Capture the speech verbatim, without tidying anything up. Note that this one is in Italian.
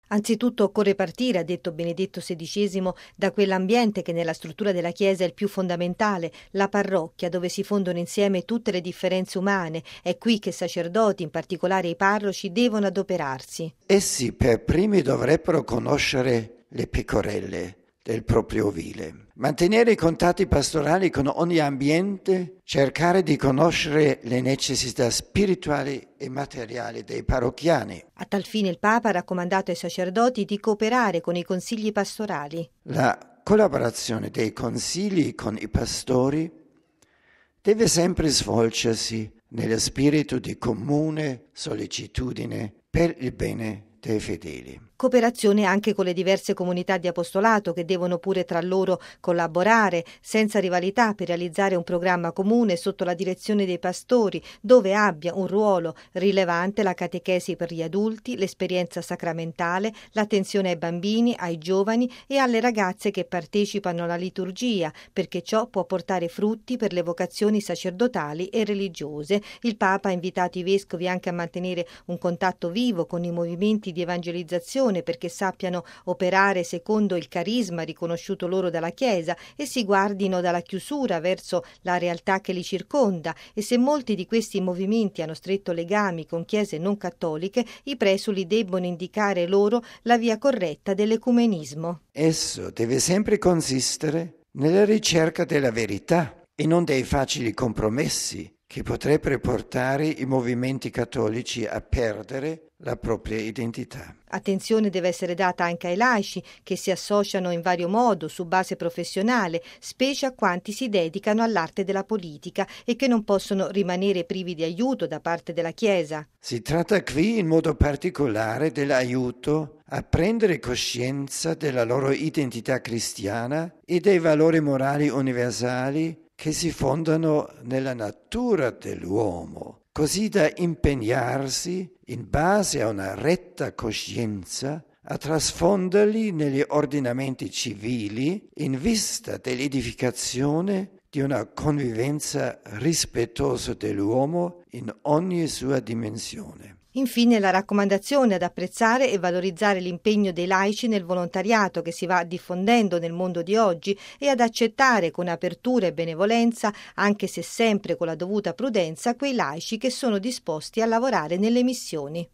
Anzitutto occorre partire, ha detto Benedetto sedicesimo, da quell'ambiente che nella struttura della Chiesa è il più fondamentale, la parrocchia, dove si fondono insieme tutte le differenze umane. È qui che sacerdoti, in particolare i parroci, devono adoperarsi. Essi per primi dovrebbero conoscere le pecorelle del proprio ovile, mantenere i contatti pastorali con ogni ambiente, cercare di conoscere le necessità spirituali e materiali dei parrocchiani. A tal fine il Papa ha raccomandato ai sacerdoti di cooperare con i consigli pastorali. La collaborazione dei consigli con i pastori deve sempre svolgersi nello spirito di comune sollecitudine per il bene dei fedeli. Cooperazione anche con le diverse comunità di apostolato che devono pure tra loro collaborare senza rivalità per realizzare un programma comune sotto la direzione dei pastori, dove abbia un ruolo rilevante la catechesi per gli adulti, l'esperienza sacramentale, l'attenzione ai bambini, ai giovani e alle ragazze che partecipano alla liturgia, perché ciò può portare frutti per le vocazioni sacerdotali e religiose. Il Papa ha invitato i vescovi anche a mantenere un contatto vivo con i movimenti di evangelizzazione perché sappiano operare secondo il carisma riconosciuto loro dalla Chiesa e si guardino dalla chiusura verso la realtà che li circonda, e se molti di questi movimenti hanno stretto legami con chiese non cattoliche, i presuli debbono indicare loro la via corretta dell'ecumenismo. Esso deve sempre consistere nella ricerca della verità e non dei facili compromessi che potrebbero portare i movimenti cattolici a perdere la propria identità. Attenzione deve essere data anche ai laici che si associano in vario modo su base professionale, specie a quanti si dedicano all'arte della politica e che non possono rimanere privi di aiuto da parte della Chiesa. Si tratta qui in modo particolare dell'aiuto a prendere coscienza della loro identità cristiana e dei valori morali universali che si fondano nella natura dell'uomo, così da impegnarsi, in base a una retta coscienza, a trasfonderli negli ordinamenti civili in vista dell'edificazione di una convivenza rispettosa dell'uomo in ogni sua dimensione. Infine la raccomandazione ad apprezzare e valorizzare l'impegno dei laici nel volontariato che si va diffondendo nel mondo di oggi e ad accettare con apertura e benevolenza, anche se sempre con la dovuta prudenza, quei laici che sono disposti a lavorare nelle missioni.